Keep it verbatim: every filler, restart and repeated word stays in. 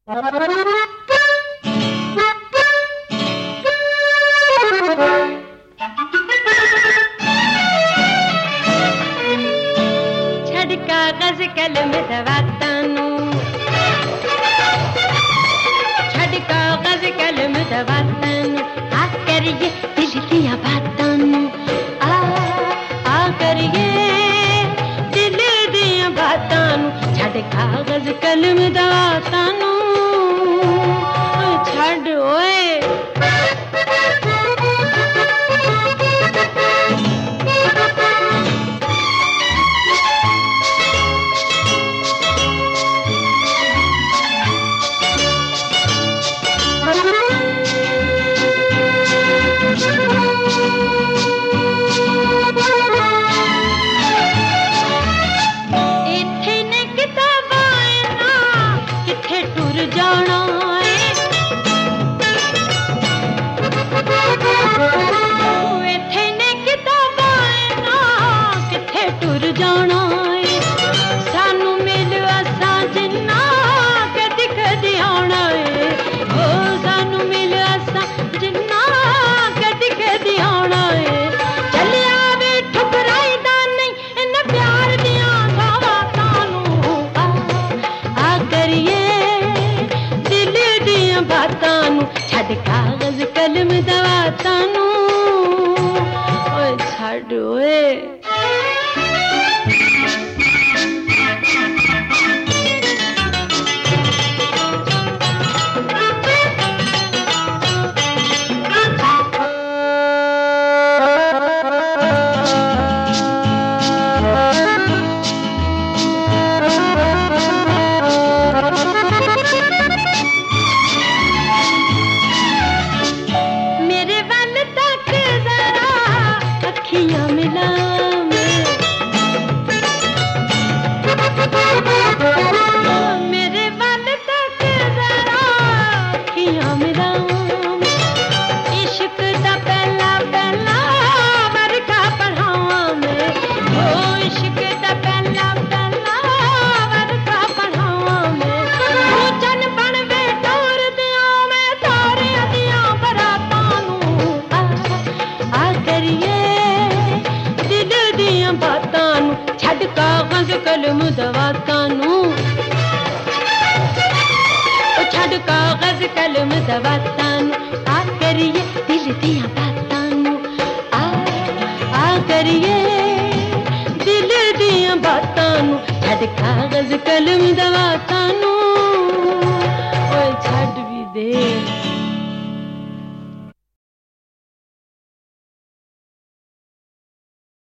छड़ कागज कलम दवाता नू, छड़ कागज कलम दवाता नू, आ करिए दिल दिया बातां नू, आ आ करिए दिल दिया बातां नू, छड़ कागज कलम दवाता नू, छड़ ओए कागज कलम दवाता नू, ओए छड़ ओए कागज कलम दवाता नू, छड़ कागज कलम दवाता नू, आ करिए दिल दिया बातां नू, आ आ करिए दिल दिया बातां नू, छड़ कागज कलम दवाता नू, ओए छड़ भी दे।